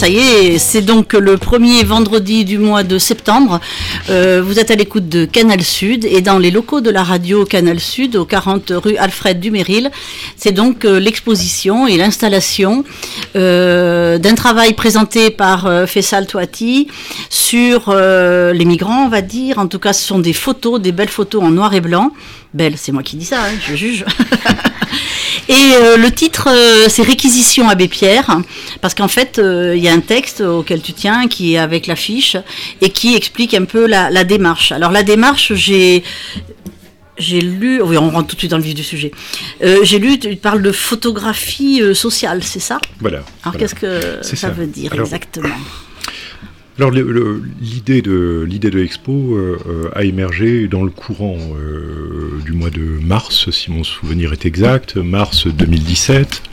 Ça y est, c'est donc le premier vendredi du mois de septembre. Vous êtes à l'écoute de Canal Sud et dans les locaux de la radio Canal Sud, au 40 rue Alfred Duméril. C'est donc l'exposition et l'installation d'un travail présenté par Faisal Touati sur les migrants, on va dire. En tout cas, ce sont des photos, des belles photos en noir et blanc. Belle, c'est moi qui dis ça, hein, je juge. Et le titre, c'est Réquisition Abbé Pierre, parce qu'en fait, il y a un texte auquel tu tiens, qui est avec l'affiche, et qui explique un peu la démarche. Alors la démarche, j'ai lu, oui, on rentre tout de suite dans le vif du sujet. J'ai lu, tu parles de photographie sociale, c'est ça ? Voilà. Alors voilà. qu'est-ce que c'est ça veut dire exactement ? Alors l'idée de l'expo a émergé dans le courant du mois de mars, si mon souvenir est exact, mars 2017.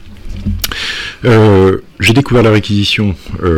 J'ai découvert la réquisition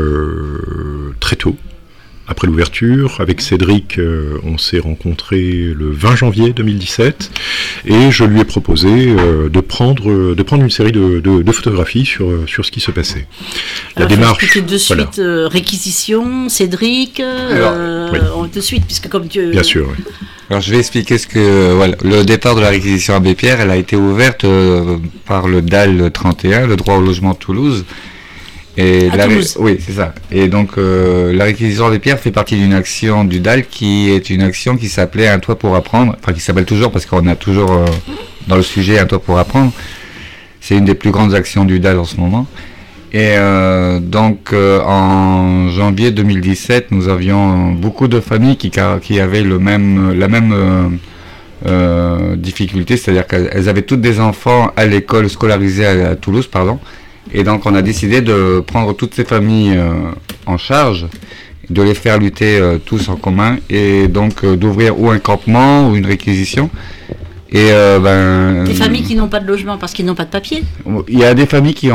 très tôt, après l'ouverture. Avec Cédric, on s'est rencontrés le 20 janvier 2017 et je lui ai proposé de prendre une série de photographies sur ce qui se passait. Alors, la démarche. De suite, voilà. Réquisition, Cédric, on de suite, puisque comme tu. Bien sûr, oui. Alors je vais expliquer voilà, le départ de la réquisition Abbé Pierre, elle a été ouverte par le DAL 31, le droit au logement de Toulouse. Et Toulouse. Oui, c'est ça. Et donc la réquisition Abbé Pierre fait partie d'une action du DAL qui est une action qui s'appelait Un toit pour apprendre, enfin qui s'appelle toujours parce qu'on a toujours dans le sujet Un toit pour apprendre. C'est une des plus grandes actions du DAL en ce moment. Et donc en janvier 2017, nous avions beaucoup de familles qui avaient la même difficulté, c'est-à-dire qu'elles avaient toutes des enfants à l'école scolarisée à Toulouse, pardon. Et donc on a décidé de prendre toutes ces familles en charge, de les faire lutter tous en commun, et donc d'ouvrir ou un campement ou une réquisition. Et des familles qui n'ont pas de logement parce qu'ils n'ont pas de papier. Il y a des familles qui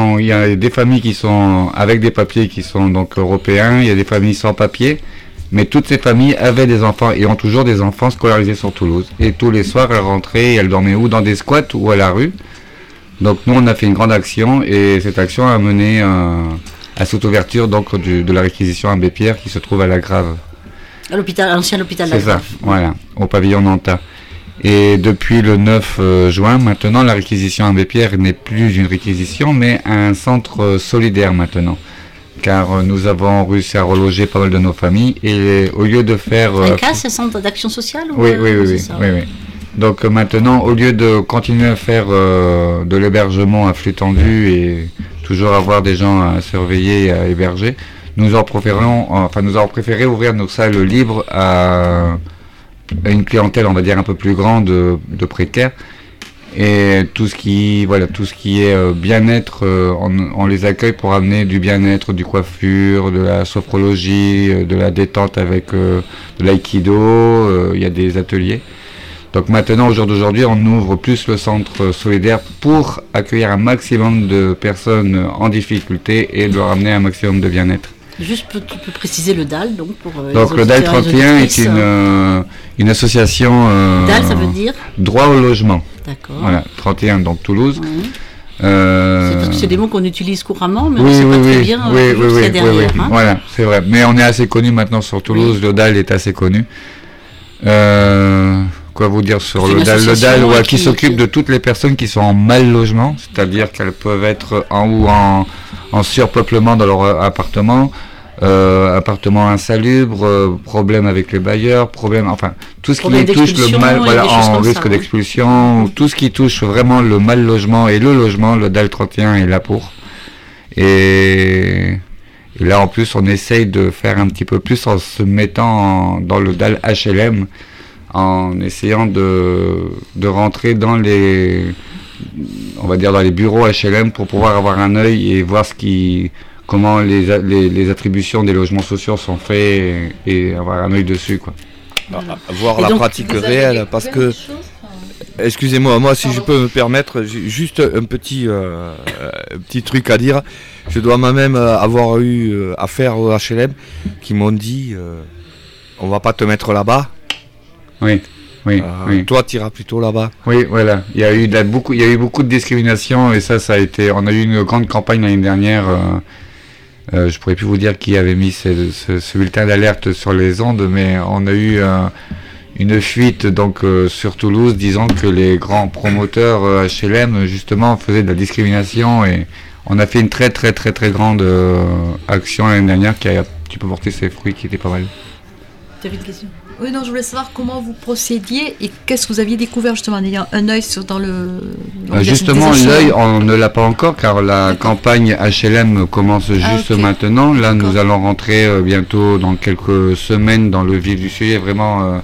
sont avec des papiers qui sont donc européens. Il y a des familles sans papier, mais toutes ces familles avaient des enfants et ont toujours des enfants scolarisés sur Toulouse. Et tous les soirs, elles rentraient, et elles dormaient ou dans des squats ou à la rue. Donc nous, on a fait une grande action et cette action a mené à cette ouverture donc de la réquisition Abbé Pierre qui se trouve à La Grave. À l'ancien hôpital La Grave. C'est ça, voilà, au pavillon Nantin. Et depuis le 9 juin, maintenant, la réquisition Abbé Pierre n'est plus une réquisition, mais un centre solidaire maintenant. Car nous avons réussi à reloger pas mal de nos familles et au lieu de faire... Un cas, c'est un centre d'action sociale ou oui. Donc maintenant, au lieu de continuer à faire de l'hébergement à flux tendu et toujours avoir des gens à surveiller et à héberger, nous avons préféré ouvrir nos salles libres à une clientèle, on va dire, un peu plus grande de précaires. Et tout ce qui est bien-être, on les accueille pour amener du bien-être, du coiffure, de la sophrologie, de la détente avec de l'aïkido, il y a des ateliers. Donc maintenant, au jour d'aujourd'hui, on ouvre plus le centre solidaire pour accueillir un maximum de personnes en difficulté et de leur amener un maximum de bien-être. Juste, tu peux préciser le DAL donc pour donc le DAL 31 est une association DAL, ça veut dire droit au logement. D'accord. Voilà, 31 donc Toulouse. Oui. C'est parce que c'est des mots qu'on utilise couramment, mais on ne sait pas très bien ce qu'il y a derrière. Hein. Voilà, c'est vrai. Mais on est assez connu maintenant sur Toulouse. Oui. Le DAL est assez connu. Quoi vous dire sur le DAL qui s'occupe de toutes les personnes qui sont en mal logement, c'est-à-dire qu'elles peuvent être en surpeuplement dans leur appartement, appartement insalubre, problème avec les bailleurs, tout ce qui touche le mal, en risque d'expulsion, tout ce qui touche vraiment le mal logement et le logement, le DAL 31 est là pour. Et là en plus on essaye de faire un petit peu plus en se mettant dans le DAL HLM, en essayant de rentrer dans les bureaux HLM pour pouvoir avoir un œil et voir comment les attributions des logements sociaux sont faits et avoir un œil dessus, quoi. Voir la pratique réelle, parce que, excusez-moi, moi si je peux me permettre, juste un petit truc à dire. Je dois moi-même avoir eu affaire au HLM qui m'ont dit on va pas te mettre là-bas. Oui. Toi, tu iras plutôt là-bas. Oui, voilà. Il y a eu beaucoup de discrimination et ça a été. On a eu une grande campagne l'année dernière Je pourrais plus vous dire qui avait mis ce bulletin d'alerte sur les ondes, mais on a eu une fuite donc sur Toulouse disant que les grands promoteurs HLM justement faisaient de la discrimination, et on a fait une très très très très grande action l'année dernière qui a un petit peu porté ses fruits, qui était pas mal. Tu avais une question ? Oui, non, je voulais savoir comment vous procédiez et qu'est-ce que vous aviez découvert justement en ayant un œil dans le... Justement, l'œil, on ne l'a pas encore car la campagne HLM commence juste maintenant. Là, nous allons rentrer bientôt dans quelques semaines dans le vif du sujet. Vraiment,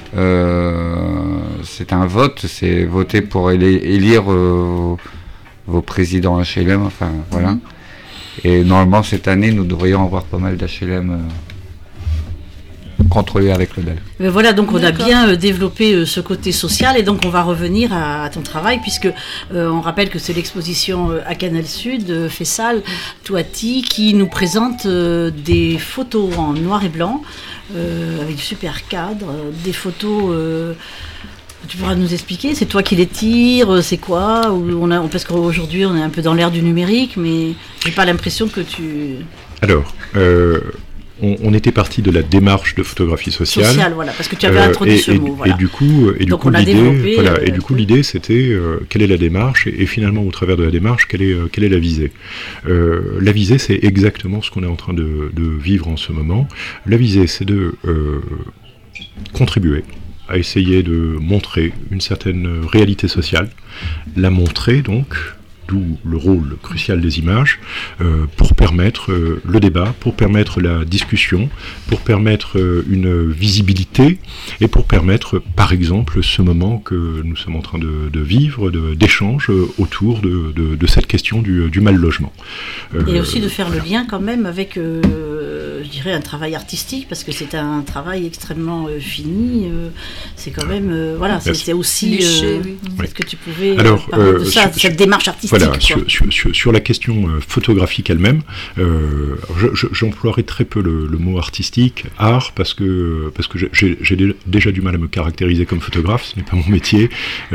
c'est un vote, c'est voter pour élire vos présidents HLM, enfin voilà. Et normalement, cette année, nous devrions avoir pas mal d'HLM contrôlé avec le DEL. Mais voilà, donc on a bien développé ce côté social, et donc on va revenir à ton travail, puisque on rappelle que c'est l'exposition à Canal Sud, Fessal, Touati, qui nous présente des photos en noir et blanc, avec super cadre, des photos... Tu pourras nous expliquer, c'est toi qui les tires, c'est quoi, parce qu'aujourd'hui on est un peu dans l'ère du numérique, mais j'ai pas l'impression que tu... Alors, on était parti de la démarche de photographie sociale. Sociale, voilà, parce que tu avais introduit ce mot. Voilà. Et du coup, l'idée, c'était quelle est la démarche, et finalement, au travers de la démarche, quelle est la visée. La visée, c'est exactement ce qu'on est en train de vivre en ce moment. La visée, c'est de contribuer à essayer de montrer une certaine réalité sociale, la montrer donc, d'où le rôle crucial des images, pour permettre le débat, pour permettre la discussion, pour permettre une visibilité, et pour permettre, par exemple, ce moment que nous sommes en train de vivre, d'échange autour de cette question du mal-logement. Et aussi de faire le lien quand même avec, je dirais, un travail artistique, parce que c'est un travail extrêmement fini, c'est quand même, voilà, c'est aussi, est-ce que tu pouvais parler de ça, cette démarche artistique? Voilà, sur la question photographique elle-même, j'emploierai très peu le mot artistique, art, parce que j'ai déjà du mal à me caractériser comme photographe, ce n'est pas mon métier.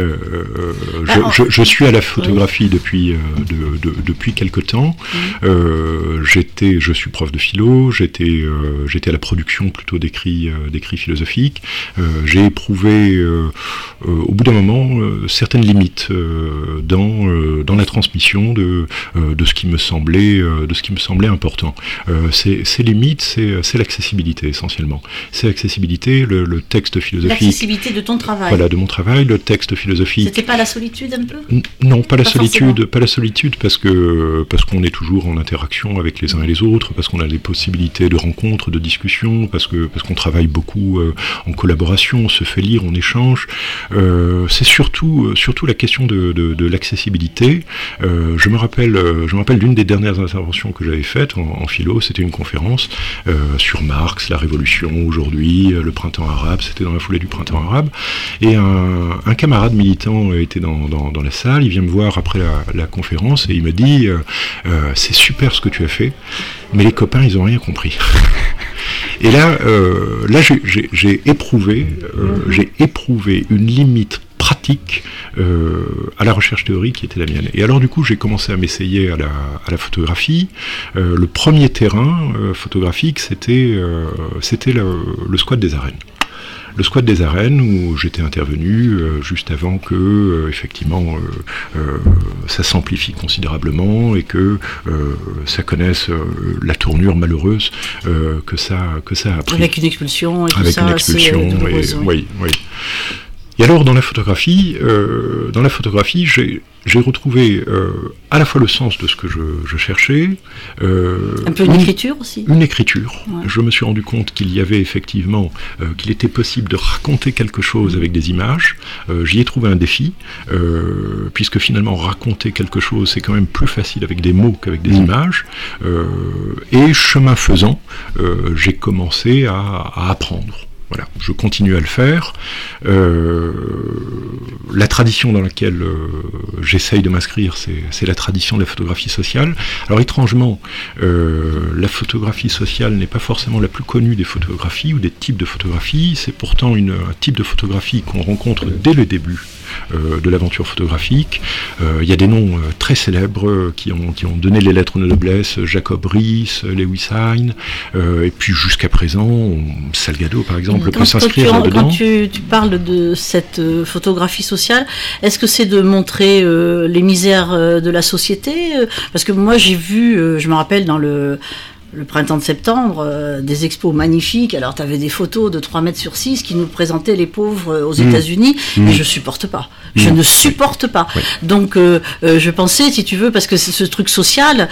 Je suis à la photographie depuis quelque temps. Je suis prof de philo, j'étais à la production plutôt d'écrits philosophiques. J'ai éprouvé au bout d'un moment certaines limites dans la transmission de ce qui me semblait important. Ces limites, c'est l'accessibilité essentiellement. C'est l'accessibilité, le texte philosophique. L'accessibilité de ton travail. Voilà, de mon travail, le texte philosophique. C'était pas la solitude un peu ? Non, pas la solitude, parce qu'on est toujours en interaction avec les uns et les autres, parce qu'on a des possibilités de rencontres, de discussions, parce qu'on travaille beaucoup en collaboration, on se fait lire, on échange. C'est surtout la question de l'accessibilité. Je me rappelle d'une des dernières interventions que j'avais faites en philo, c'était une conférence sur Marx, la Révolution aujourd'hui, le printemps arabe, c'était dans la foulée du printemps arabe, et un camarade militant était dans la salle, il vient me voir après la conférence et il me dit c'est super ce que tu as fait, mais les copains ils n'ont rien compris. Et là j'ai éprouvé une limite pratique à la recherche théorique qui était la mienne. Et alors du coup j'ai commencé à m'essayer à la photographie. Le premier terrain photographique c'était le squat des arènes. Le squat des arènes où j'étais intervenu juste avant que effectivement ça s'amplifie considérablement et que ça connaisse la tournure malheureuse que ça a pris. Avec une expulsion et tout avec ça. Avec une expulsion, oui. Et alors dans la photographie, j'ai retrouvé à la fois le sens de ce que je cherchais. Un peu une écriture aussi. Une écriture. Ouais. Je me suis rendu compte qu'il y avait effectivement, qu'il était possible de raconter quelque chose avec des images. J'y ai trouvé un défi, puisque finalement raconter quelque chose c'est quand même plus facile avec des mots qu'avec des images. Et chemin faisant, j'ai commencé à apprendre. Voilà, je continue à le faire. La tradition dans laquelle j'essaye de m'inscrire, c'est la tradition de la photographie sociale. Alors étrangement, la photographie sociale n'est pas forcément la plus connue des photographies ou des types de photographies. C'est pourtant un type de photographie qu'on rencontre dès le début de l'aventure photographique. Il y a des noms très célèbres qui ont donné les lettres de noblesse, Jacob Riis, Lewis Hine, et puis jusqu'à présent, Salgado par exemple peut s'inscrire là-dedans. Quand tu parles de cette photographie sociale, est-ce que c'est de montrer les misères de la société ? Parce que moi j'ai vu, je me rappelle dans le printemps de septembre, des expos magnifiques. Alors, tu avais des photos de 3 mètres sur 6 qui nous présentaient les pauvres aux États-Unis, mais je supporte pas. Je ne supporte pas. Oui. Donc, je pensais, si tu veux, parce que c'est ce truc social,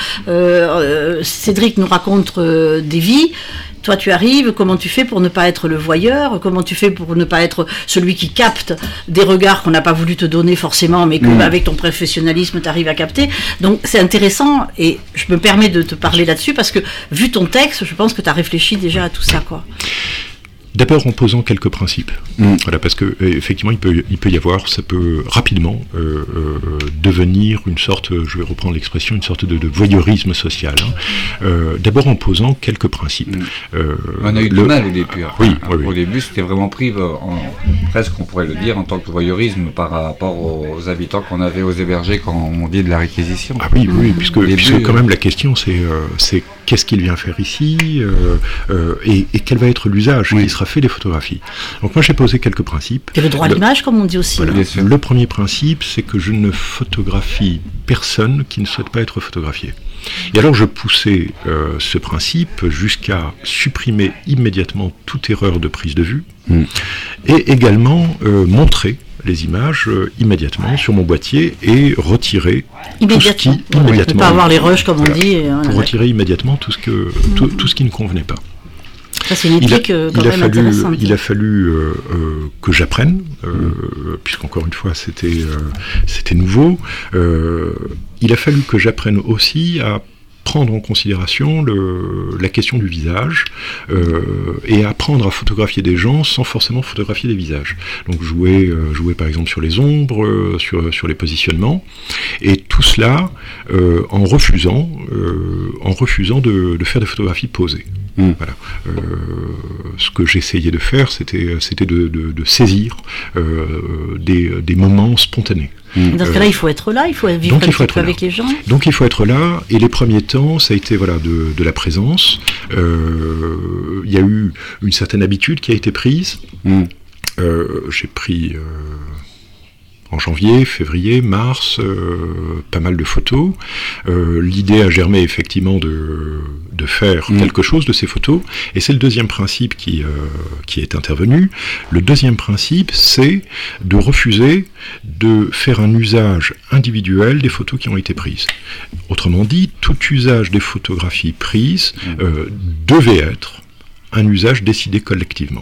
Cédric nous raconte des vies. Toi, tu arrives, comment tu fais pour ne pas être le voyeur ? Comment tu fais pour ne pas être celui qui capte des regards qu'on n'a pas voulu te donner forcément, mais qu'avec ton professionnalisme, tu arrives à capter. Donc, c'est intéressant, et je me permets de te parler là-dessus, parce que, vu ton texte, je pense que tu as réfléchi déjà à tout ça, quoi. D'abord en posant quelques principes. Voilà, parce que effectivement il peut y avoir, ça peut rapidement devenir une sorte, je vais reprendre l'expression, une sorte de voyeurisme social. D'abord en posant quelques principes. On a eu du mal au début. Oui. Au début, c'était vraiment pris, presque on pourrait le dire, en tant que voyeurisme par rapport aux habitants qu'on avait aux hébergés quand on dit de la réquisition. Ah oui, puisque quand même la question c'est qu'est-ce qu'il vient faire ici et quel va être l'usage qui sera fait des photographies. Donc moi j'ai posé quelques principes. Et le droit à l'image, comme on dit aussi. Voilà. Le premier principe, c'est que je ne photographie personne qui ne souhaite pas être photographié. Et alors je poussais ce principe jusqu'à supprimer immédiatement toute erreur de prise de vue et également montrer les images immédiatement sur mon boîtier et retirer tout ce qui immédiatement. Ne pas avoir les rushs comme on dit. Pour retirer immédiatement tout ce qui ne convenait pas. Ça, c'est une éthique quand même intéressante. Il a fallu que j'apprenne, puisqu'encore une fois c'était nouveau. Il a fallu que j'apprenne aussi à prendre en considération la question du visage et apprendre à photographier des gens sans forcément photographier des visages. Donc jouer par exemple sur les ombres, sur les positionnements, et tout cela en refusant de faire des photographies posées. Voilà. Ce que j'essayais de faire, c'était de saisir des moments spontanés. Dans ce cas-là, il faut être là, il faut vivre un petit peu avec les gens. Donc il faut être là, et les premiers temps, ça a été de la présence. Il y a eu une certaine habitude qui a été prise. J'ai pris en janvier, février, mars, pas mal de photos. L'idée a germé effectivement de faire quelque chose de ces photos, et c'est le deuxième principe qui est intervenu. Le deuxième principe, c'est de refuser de faire un usage individuel des photos qui ont été prises. Autrement dit, tout usage des photographies prises devait être un usage décidé collectivement.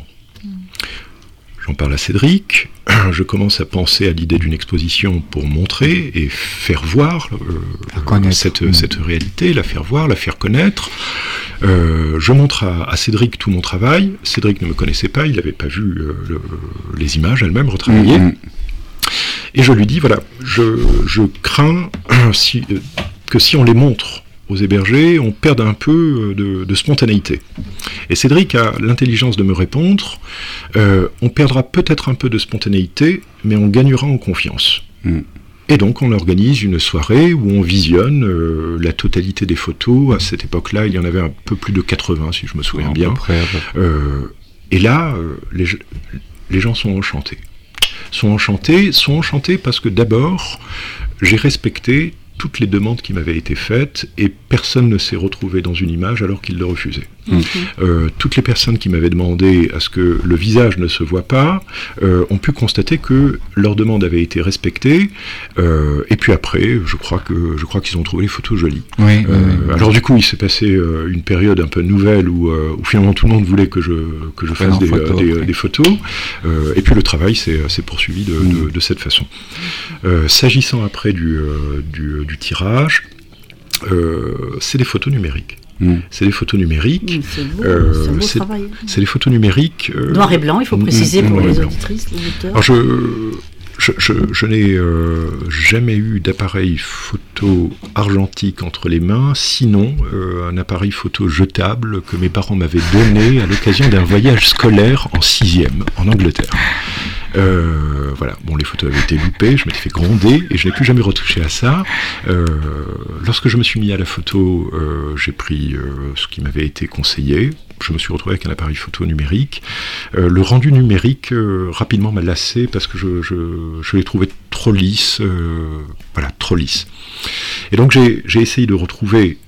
J'en parle à Cédric, je commence à penser à l'idée d'une exposition pour montrer et faire voir cette réalité, la faire voir, la faire connaître. Je montre à Cédric tout mon travail. Cédric ne me connaissait pas, il n'avait pas vu les images elles-mêmes retravaillées. Et je lui dis, voilà, je crains que si on les montre aux hébergés, on perd un peu de spontanéité. Et Cédric a l'intelligence de me répondre, on perdra peut-être un peu de spontanéité, mais on gagnera en confiance. Et donc on organise une soirée où on visionne la totalité des photos. À cette époque-là, il y en avait un peu plus de 80, si je me souviens bien. Et là, les gens sont enchantés. Sont enchantés parce que d'abord, j'ai respecté toutes les demandes qui m'avaient été faites, et personne ne s'est retrouvé dans une image alors qu'il le refusait. Toutes les personnes qui m'avaient demandé à ce que le visage ne se voit pas ont pu constater que leur demande avait été respectée, et puis après, je crois qu'ils ont trouvé les photos jolies. Alors du coup, il s'est passé une période un peu nouvelle où finalement tout le monde voulait que je fasse des photos, et puis le travail s'est poursuivi de cette façon. S'agissant après du tirage, c'est des photos numériques. C'est des photos numériques. C'est des photos numériques. Noir et blanc, il faut préciser pour les auditrices, les auditeurs. Alors je n'ai jamais eu d'appareil photo argentique entre les mains, sinon un appareil photo jetable que mes parents m'avaient donné à l'occasion d'un voyage scolaire en 6e en Angleterre. Voilà, bon, les photos avaient été loupées, je m'étais fait gronder et je n'ai plus jamais retouché à ça. Lorsque je me suis mis à la photo, j'ai pris ce qui m'avait été conseillé. Je me suis retrouvé avec un appareil photo numérique. Le rendu numérique rapidement m'a lassé parce que je l'ai trouvé trop lisse. Voilà, trop lisse. Et donc j'ai essayé de retrouver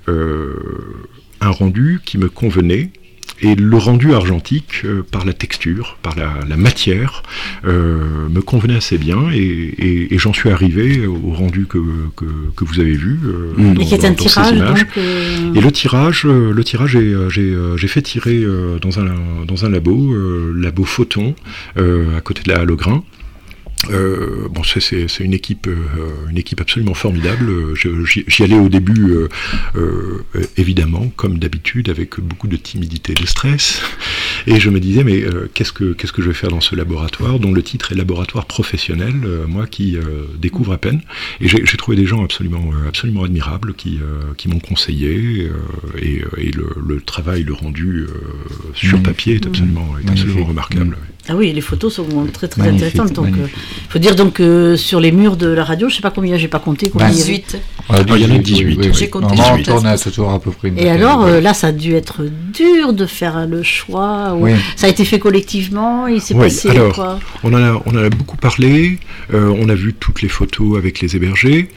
un rendu qui me convenait. Et le rendu argentique, par la texture, par la matière, me convenait assez bien et j'en suis arrivé au rendu que vous avez vu et qui est un tirage, donc, Et le tirage, j'ai fait tirer dans un labo Photon, à côté de la Halle au Grain. Bon, c'est une équipe absolument formidable. J'y allais au début, évidemment, comme d'habitude, avec beaucoup de timidité et de stress. Et je me disais, mais qu'est-ce que je vais faire dans ce laboratoire, dont le titre est laboratoire professionnel, moi qui découvre à peine. Et j'ai trouvé des gens absolument admirables qui m'ont conseillé, et le travail, le rendu sur papier est absolument remarquable. Ah oui, les photos sont très très intéressantes. Donc, faut dire donc sur les murs de la radio, je sais pas combien, j'ai pas compté. 18. Il y en a 18. J'ai compté. On a toujours à peu près. Et alors là, ça a dû être dur de faire le choix. Ça a été fait collectivement. Il s'est passé quoi? On en a beaucoup parlé. On a vu toutes les photos avec les hébergés.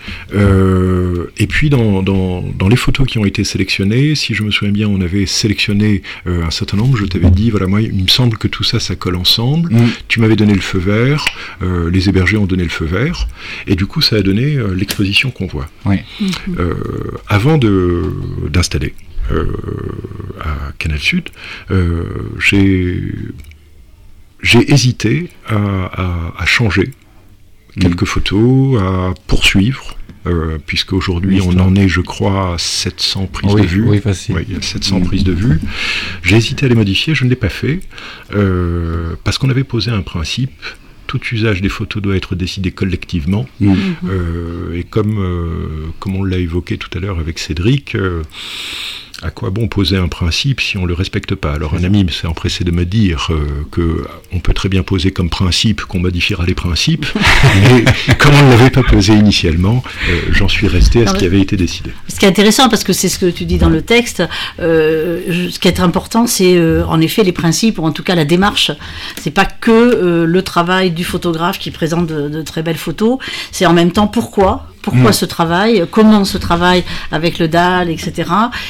Et puis dans les photos qui ont été sélectionnées, si je me souviens bien, on avait sélectionné un certain nombre. Je t'avais dit, voilà, moi, il me semble que tout ça colle ensemble. Tu m'avais donné le feu vert, les hébergés ont donné le feu vert, et du coup ça a donné l'exposition qu'on voit. Oui. Avant d'installer à Canal Sud, j'ai hésité à changer quelques photos, à poursuivre. Puisque aujourd'hui on en est, je crois, à 700 prises de vue. Oui, facile. Il y a 700 prises de vue. J'ai hésité à les modifier, je ne l'ai pas fait, parce qu'on avait posé un principe: tout usage des photos doit être décidé collectivement. Et comme on l'a évoqué tout à l'heure avec Cédric, à quoi bon poser un principe si on ne le respecte pas? Alors un ami s'est empressé de me dire qu'on peut très bien poser comme principe qu'on modifiera les principes, mais comme on ne l'avait pas posé initialement, j'en suis resté à ce qui avait été décidé. Ce qui est intéressant, parce que c'est ce que tu dis dans le texte, ce qui est important, c'est en effet les principes, ou en tout cas la démarche. C'est pas que le travail du photographe qui présente de très belles photos, c'est en même temps pourquoi ce travail, comment ce travail avec le DAL, etc.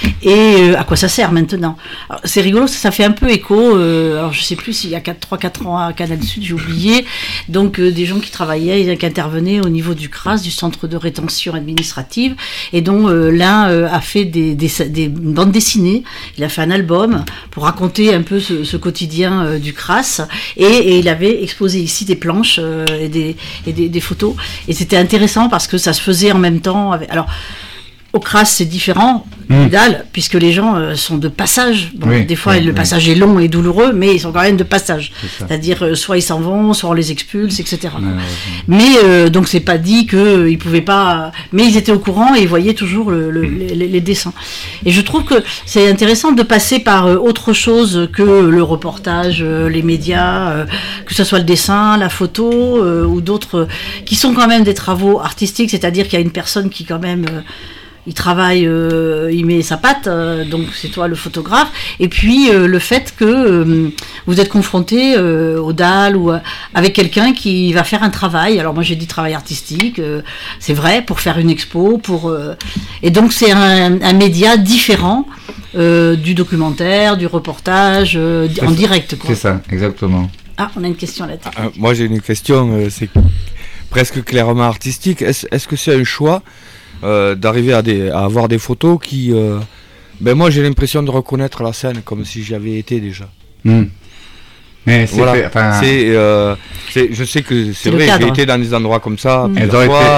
Et à quoi ça sert maintenant. Alors, c'est rigolo, ça fait un peu écho, alors je sais plus s'il y a 3-4 ans à Canal Sud, j'ai oublié, donc des gens qui travaillaient, qui intervenaient au niveau du CRAS, du Centre de rétention administrative, et dont l'un a fait des bandes dessinées, il a fait un album pour raconter un peu ce quotidien du CRAS, et il avait exposé ici des planches et des photos, et c'était intéressant parce que ça se faisait en même temps alors au CRAS c'est différent du DAL, puisque les gens sont de passage. Des fois le passage est long et douloureux, mais ils sont quand même de passage, c'est-à-dire soit ils s'en vont, soit on les expulse, etc. Mais donc c'est pas dit qu'ils pouvaient pas, mais ils étaient au courant et ils voyaient toujours les dessins. Et je trouve que c'est intéressant de passer par autre chose que le reportage, les médias, que ce soit le dessin, la photo, ou d'autres qui sont quand même des travaux artistiques, c'est-à-dire qu'il y a une personne qui quand même il travaille, il met sa patte, donc c'est toi le photographe, et puis le fait que vous êtes confronté au DAL ou avec quelqu'un qui va faire un travail. Alors moi j'ai dit travail artistique, c'est vrai, pour faire une expo, et donc c'est un média différent du documentaire, du reportage, en direct, quoi. C'est ça, exactement. Ah, on a une question là-dessus. Moi j'ai une question, c'est presque clairement artistique. Est-ce que c'est un choix d'arriver à avoir des photos qui... moi j'ai l'impression de reconnaître la scène comme si j'y avais été déjà. Mais c'est voilà. Je sais que c'est vrai, j'ai été dans des endroits comme ça. Elles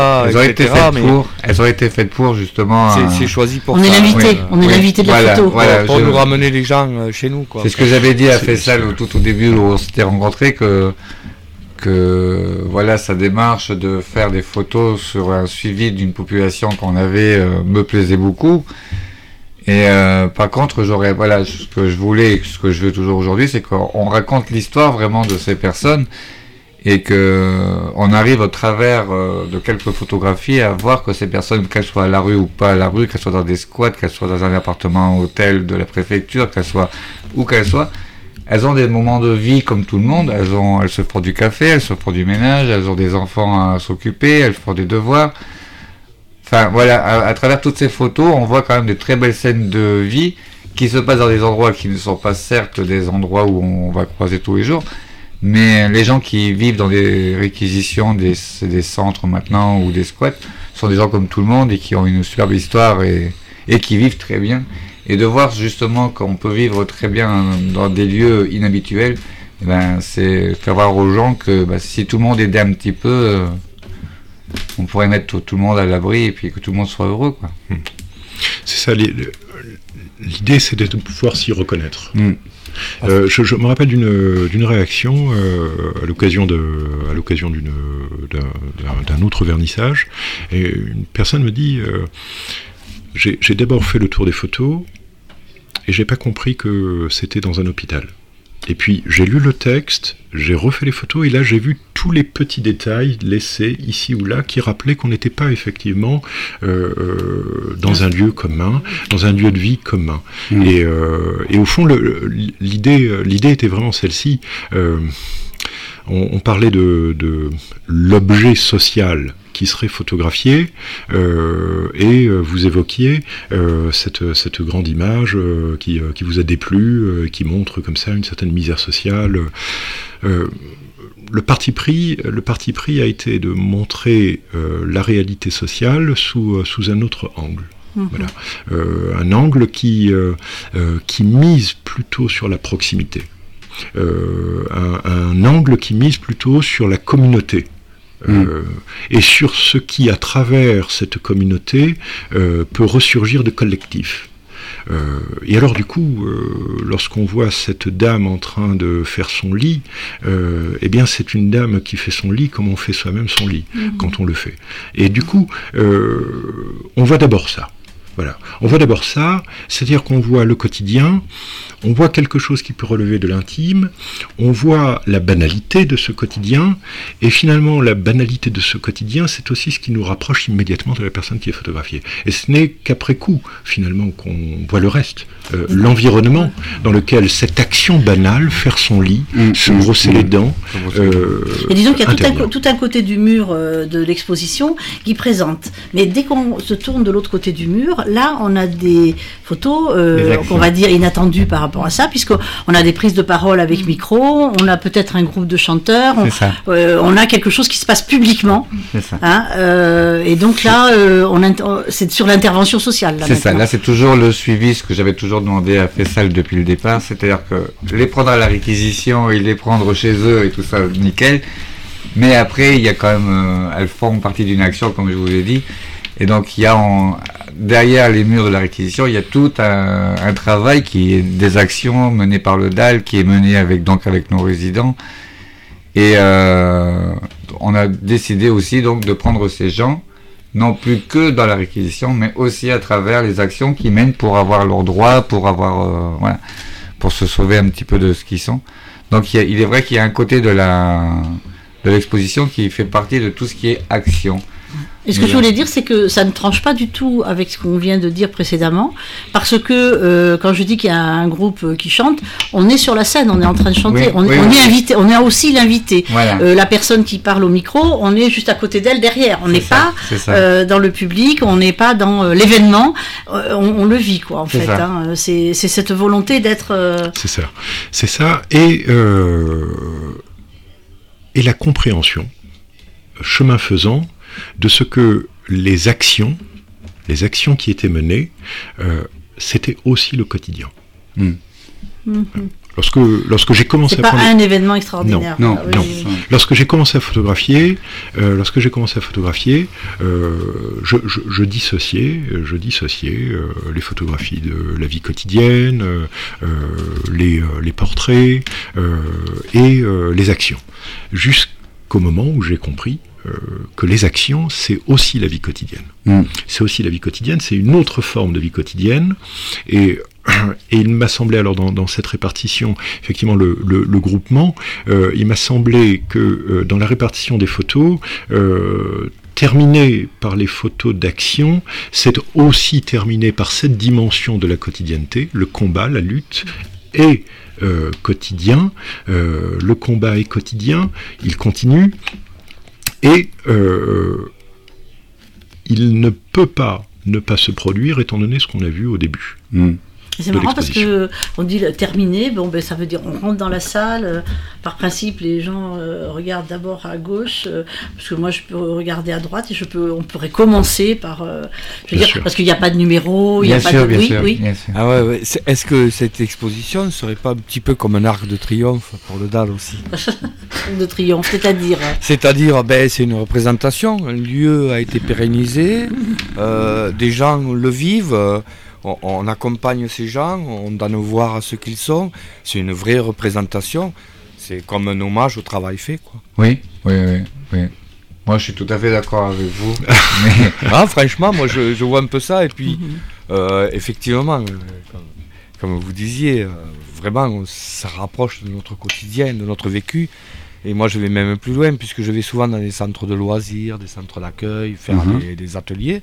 auraient été faites pour justement... C'est choisi pour ça. On est l'invité de la photo. Pour nous ramener les gens chez nous, quoi. C'est ce que j'avais dit à Faisal tout au début où on s'était rencontrés, que voilà, sa démarche de faire des photos sur un suivi d'une population qu'on avait me plaisait beaucoup. Et par contre, ce que je voulais et ce que je veux toujours aujourd'hui, c'est qu'on raconte l'histoire vraiment de ces personnes et qu'on arrive au travers de quelques photographies à voir que ces personnes, qu'elles soient à la rue ou pas à la rue, qu'elles soient dans des squats, qu'elles soient dans un appartement, hôtel de la préfecture, qu'elles soient où qu'elles soient, elles ont des moments de vie comme tout le monde. Elles se font du café, elles se font du ménage, elles ont des enfants à s'occuper, elles font des devoirs. Enfin voilà, à travers toutes ces photos, on voit quand même des très belles scènes de vie qui se passent dans des endroits qui ne sont pas certes des endroits où on va croiser tous les jours. Mais les gens qui vivent dans des réquisitions, des centres maintenant ou des squats, sont des gens comme tout le monde et qui ont une superbe histoire et qui vivent très bien. Et de voir justement qu'on peut vivre très bien dans des lieux inhabituels, c'est faire voir aux gens que si tout le monde aidait un petit peu, on pourrait mettre tout le monde à l'abri et puis que tout le monde soit heureux, quoi. C'est ça, l'idée c'est de pouvoir s'y reconnaître. Je me rappelle d'une réaction à l'occasion d'un autre vernissage, et une personne me dit j'ai d'abord fait le tour des photos et j'ai pas compris que c'était dans un hôpital. Et puis j'ai lu le texte, j'ai refait les photos et là j'ai vu tous les petits détails laissés ici ou là qui rappelaient qu'on n'était pas effectivement dans un lieu commun, dans un lieu de vie commun. Et au fond l'idée était vraiment celle-ci. On parlait de l'objet social qui serait photographié, et vous évoquiez cette grande image qui vous a déplu, qui montre comme ça une certaine misère sociale. Le parti pris a été de montrer la réalité sociale sous un autre angle. Voilà. Un angle qui mise plutôt sur la proximité. Un angle qui mise plutôt sur la communauté. Et sur ce qui, à travers cette communauté, peut ressurgir de collectif. Et alors du coup, lorsqu'on voit cette dame en train de faire son lit, eh bien c'est une dame qui fait son lit comme on fait soi-même son lit, quand on le fait. Et du coup, on voit d'abord ça. Voilà. On voit d'abord ça, c'est-à-dire qu'on voit le quotidien, on voit quelque chose qui peut relever de l'intime, on voit la banalité de ce quotidien, et finalement la banalité de ce quotidien, c'est aussi ce qui nous rapproche immédiatement de la personne qui est photographiée. Et ce n'est qu'après coup, finalement, qu'on voit le reste, l'environnement dans lequel cette action banale, faire son lit, se brosser les dents, et disons qu'il y a tout un côté du mur de l'exposition qui présente. Mais dès qu'on se tourne de l'autre côté du mur, là, on a des photos, qu'on va dire inattendues par rapport à ça, puisqu'on a des prises de parole avec micro, on a peut-être un groupe de chanteurs, on a quelque chose qui se passe publiquement. C'est ça. Hein, et donc là, c'est sur l'intervention sociale. Là, c'est ça. Là, c'est toujours le suivi, ce que j'avais toujours demandé à Fessal depuis le départ, c'est-à-dire que les prendre à la réquisition et les prendre chez eux et tout ça, nickel. Mais après, il y a quand même, elles font partie d'une action, comme je vous l'ai dit. Et donc, il y a derrière les murs de la réquisition, il y a tout un travail qui est des actions menées par le DAL, qui est mené avec nos résidents. Et on a décidé aussi donc de prendre ces gens, non plus que dans la réquisition, mais aussi à travers les actions qu'ils mènent pour avoir leurs droits, pour pour se sauver un petit peu de ce qu'ils sont. Donc, il est vrai qu'il y a un côté de l'exposition qui fait partie de tout ce qui est action. Et ce que je voulais dire, c'est que ça ne tranche pas du tout avec ce qu'on vient de dire précédemment, parce que quand je dis qu'il y a un groupe qui chante, on est sur la scène, on est en train de chanter, on est invité, on est aussi l'invité. Voilà. La personne qui parle au micro, on est juste à côté d'elle derrière, on n'est pas dans le public, on n'est pas dans l'événement, on le vit quoi en fait. Hein. C'est cette volonté d'être. C'est ça, et la compréhension, chemin faisant, de ce que les actions qui étaient menées, c'était aussi le quotidien. Lorsque j'ai commencé à prendre... C'est pas un événement extraordinaire. Non. Lorsque j'ai commencé à photographier, je dissociais les photographies de la vie quotidienne, les portraits et les actions. Jusqu'au moment où j'ai compris que les actions, c'est aussi la vie quotidienne. C'est aussi la vie quotidienne, c'est une autre forme de vie quotidienne. Et il m'a semblé, alors dans cette répartition, effectivement, le groupement, il m'a semblé que dans la répartition des photos, terminé par les photos d'action, c'est aussi terminé par cette dimension de la quotidienneté, le combat, la lutte, et quotidien. Le combat est quotidien, il continue, et il ne peut pas ne pas se produire étant donné ce qu'on a vu au début. C'est marrant parce que on dit terminé, ça veut dire on rentre dans la salle. Par principe, les gens regardent d'abord à gauche, parce que moi je peux regarder à droite et on pourrait commencer par, parce qu'il n'y a pas de numéro, il n'y a pas de oui. Ah ouais. Est-ce que cette exposition ne serait pas un petit peu comme un arc de triomphe pour le DAL aussi? De triomphe, c'est-à-dire c'est une représentation. Un lieu a été pérennisé, des gens le vivent. On accompagne ces gens, on donne voir à ce qu'ils sont. C'est une vraie représentation. C'est comme un hommage au travail fait, quoi. Oui. Moi, je suis tout à fait d'accord avec vous. Franchement, moi, je vois un peu ça. Et puis, effectivement, comme vous disiez, vraiment, ça rapproche de notre quotidien, de notre vécu. Et moi, je vais même plus loin, puisque je vais souvent dans des centres de loisirs, des centres d'accueil, faire des ateliers.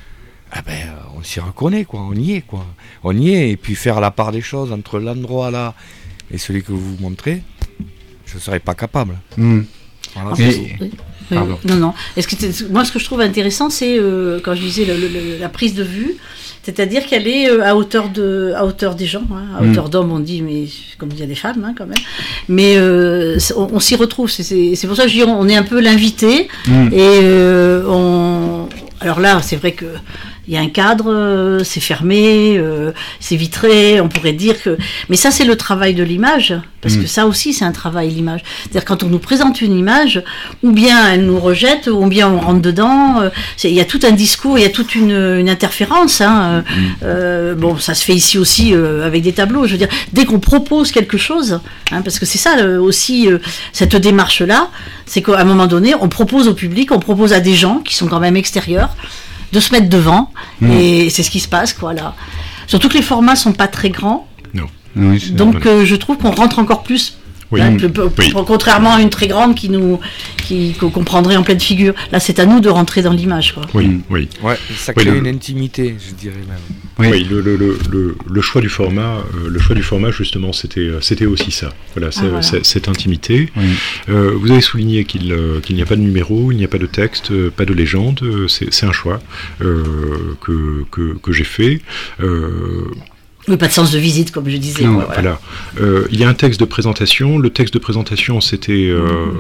On s'y reconnaît, quoi. On y est, et puis faire la part des choses entre l'endroit là et celui que vous montrez, je ne serais pas capable. Voilà, non. Moi, ce que je trouve intéressant, c'est quand je disais la prise de vue, c'est-à-dire qu'elle est à hauteur des gens, à hauteur d'hommes, on dit, mais comme il y a des femmes quand même. Mais on s'y retrouve. C'est pour ça que je dis, on est un peu l'invité, et alors là, c'est vrai que il y a un cadre, c'est fermé, c'est vitré, on pourrait dire que... Mais ça, c'est le travail de l'image, parce que ça aussi, c'est un travail, l'image. C'est-à-dire, quand on nous présente une image, ou bien elle nous rejette, ou bien on rentre dedans, il y a tout un discours, il y a toute une interférence. Ça se fait ici aussi avec des tableaux. Je veux dire, dès qu'on propose quelque chose, parce que c'est ça aussi, cette démarche-là, c'est qu'à un moment donné, on propose au public, on propose à des gens qui sont quand même extérieurs, de se mettre devant, et c'est ce qui se passe, quoi, là. Surtout que les formats sont pas très grands. Non. Donc je trouve qu'on rentre encore plus. Contrairement à une très grande qu'on prendrait en pleine figure. Là, c'est à nous de rentrer dans l'image, quoi. Oui. Ouais, ça crée une intimité, je dirais même. Oui, le choix du format, justement, c'était aussi ça. Voilà, cette intimité. Vous avez souligné qu'il n'y a pas de numéro, il n'y a pas de texte, pas de légende. C'est un choix que j'ai fait. Oui, pas de sens de visite, comme je disais. Non, voilà. Il y a un texte de présentation. Le texte de présentation, c'était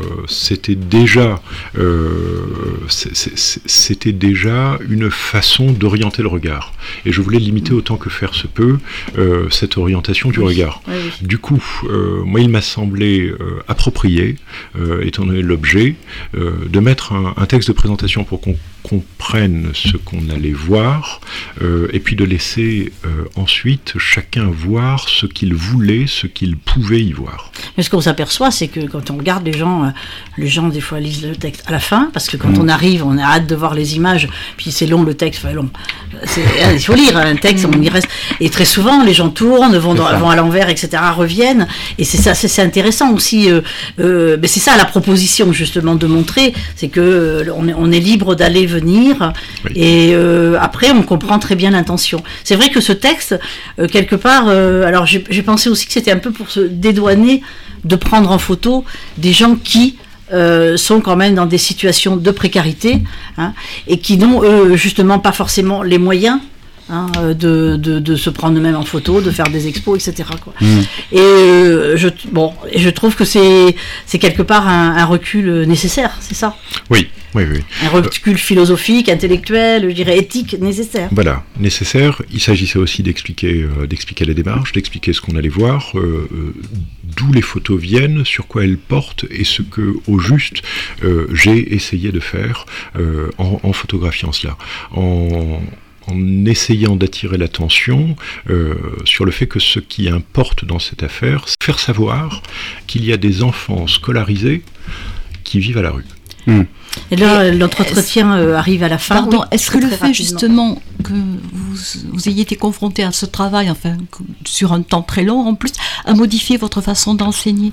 déjà une façon d'orienter le regard. Et je voulais limiter autant que faire se peut cette orientation du regard. Du coup, moi, il m'a semblé approprié, étant donné l'objet, de mettre un texte de présentation pour qu'on comprenne ce qu'on allait voir, et puis de laisser ensuite chacun voir ce qu'il voulait, ce qu'il pouvait y voir. Mais ce qu'on s'aperçoit, c'est que quand on regarde les gens des fois lisent le texte à la fin, parce que quand on arrive, on a hâte de voir les images, puis c'est long, le texte, long. Il faut lire un texte, on y reste. Et très souvent, les gens tournent, vont à l'envers, etc., reviennent, et c'est ça, c'est intéressant aussi. Mais c'est ça la proposition, justement, de montrer, c'est que on est libre d'aller venir, et après, on comprend très bien l'intention. C'est vrai que ce texte, quelque part, alors j'ai pensé aussi que c'était un peu pour se dédouaner de prendre en photo des gens qui sont quand même dans des situations de précarité, et qui n'ont justement pas forcément les moyens de se prendre eux-mêmes en photo, de faire des expos, etc. quoi. Et je trouve que c'est quelque part un recul nécessaire, c'est ça. Oui. Un recul philosophique, intellectuel, je dirais éthique, nécessaire. Voilà, nécessaire. Il s'agissait aussi d'expliquer la démarche, d'expliquer ce qu'on allait voir, d'où les photos viennent, sur quoi elles portent, et ce que, au juste, j'ai essayé de faire en photographiant cela. En essayant d'attirer l'attention sur le fait que ce qui importe dans cette affaire, c'est faire savoir qu'il y a des enfants scolarisés qui vivent à la rue. Et là, notre entretien arrive à la fin. Pardon, est-ce que le très fait rapidement. justement que vous ayez été confronté à ce travail, sur un temps très long en plus, a modifié votre façon d'enseigner?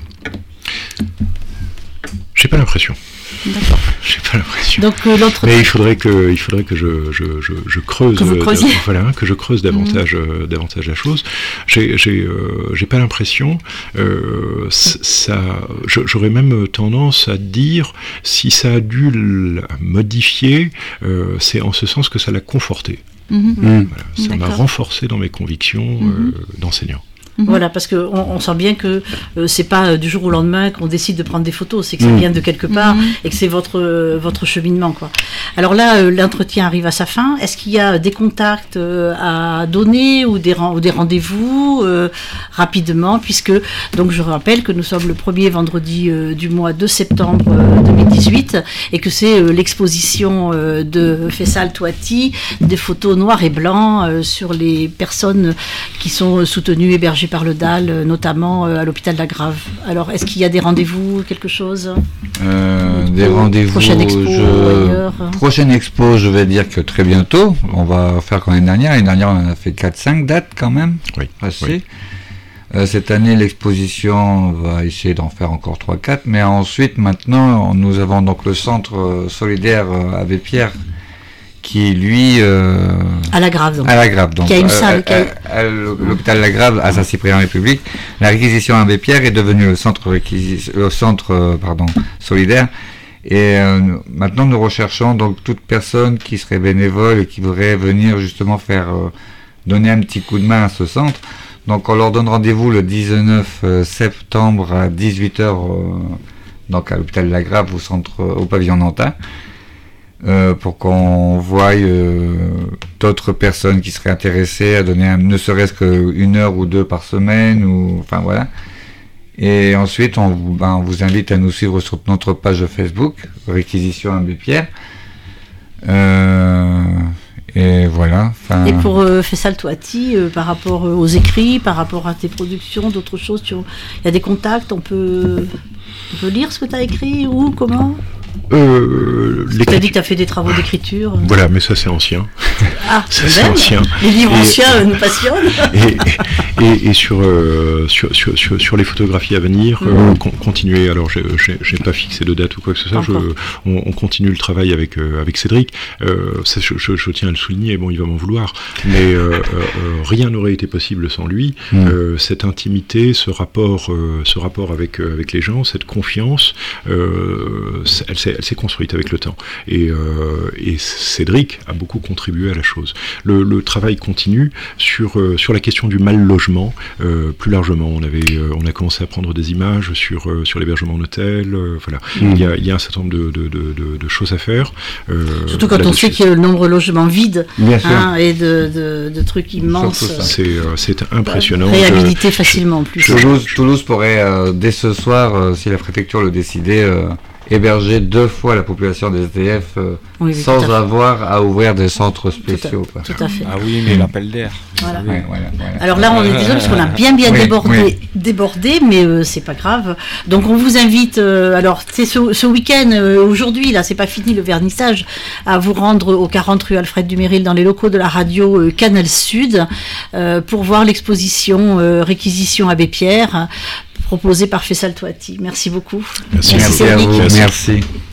J'ai pas l'impression. D'accord. J'ai pas l'impression. Donc Mais il faudrait que je creuse. Que vous creusiez. Voilà, que je creuse davantage la chose. J'ai pas l'impression. J'aurais même tendance à dire si ça a dû la modifier, c'est en ce sens que ça l'a conforté. Voilà, ça m'a renforcé dans mes convictions d'enseignant. Voilà, parce qu'on sent bien que c'est pas du jour au lendemain qu'on décide de prendre des photos, c'est que ça vient de quelque part et que c'est votre cheminement, quoi. Alors là, l'entretien arrive à sa fin. Est-ce qu'il y a des contacts à donner ou des rendez-vous rapidement, puisque donc je rappelle que nous sommes le premier vendredi du mois de septembre 2018 et que c'est l'exposition de Faisal Touati, des photos noires et blancs sur les personnes qui sont soutenues, hébergées par le DAL, notamment à l'hôpital de la Grave. Alors, est-ce qu'il y a des rendez-vous, quelque chose Des rendez-vous. Prochaine expo ailleurs Prochaine expo, je vais dire que très bientôt. On va faire comme l'année dernière. L'année dernière, on a fait 4-5 dates quand même. Oui. Assez. Cette année, l'exposition, on va essayer d'en faire encore 3-4. Mais ensuite, maintenant, nous avons donc le centre solidaire Abbé Pierre qui lui à la Grave, donc. À la Grave, donc. Qui a une salle. L'hôpital de la Grave à Saint-Cyprien-République. La réquisition Abbé Pierre est devenue le centre solidaire. Et maintenant, nous recherchons donc toute personne qui serait bénévole et qui voudrait venir justement donner un petit coup de main à ce centre. Donc, on leur donne rendez-vous le 19 septembre à 18h, donc à l'hôpital de la Grave au pavillon Nantin. Pour qu'on voie d'autres personnes qui seraient intéressées à donner ne serait-ce qu'une heure ou deux par semaine, enfin voilà. Et ensuite, on vous invite à nous suivre sur notre page Facebook, Réquisition Abbé Pierre. Et voilà. Et pour Faisal Touati, par rapport aux écrits, par rapport à tes productions, d'autres choses, il y a des contacts, on peut lire ce que tu as écrit ou comment? Tu as dit que tu as fait des travaux d'écriture. Voilà, mais ça c'est ancien. Ah, ça c'est ancien. Les livres anciens nous passionnent. Et sur les photographies à venir, continuer. Alors, j'ai pas fixé de date ou quoi que ce soit. On continue le travail avec Cédric. Ça, je tiens à le souligner. Bon, il va m'en vouloir, mais rien n'aurait été possible sans lui. Cette intimité, ce rapport avec les gens, cette confiance, elle s'est construite avec le temps. Et Cédric a beaucoup contribué à la chose. Le travail continue sur la question du mal logement. Plus largement, on a commencé à prendre des images sur l'hébergement en hôtel. Voilà. Il y a un certain nombre de choses à faire. Surtout quand on sait qu'il y a le nombre de logements vides et de trucs immenses. C'est impressionnant. Réhabilité facilement en plus. Toulouse pourrait, dès ce soir, si la préfecture le décidait, héberger 2 fois la population des SDF sans avoir à ouvrir des centres spéciaux. Tout à fait. Ah oui, mais l'appel d'air. Voilà. Voilà. Alors là, on est désolé parce qu'on a bien débordé, mais c'est pas grave. Donc on vous invite, alors c'est ce week-end, aujourd'hui, là, c'est pas fini le vernissage, à vous rendre au 40 rue Alfred Duméril dans les locaux de la radio Canal Sud pour voir l'exposition Réquisition Abbé Pierre proposée par Faisal Touati. Merci beaucoup. Merci à vous. Merci.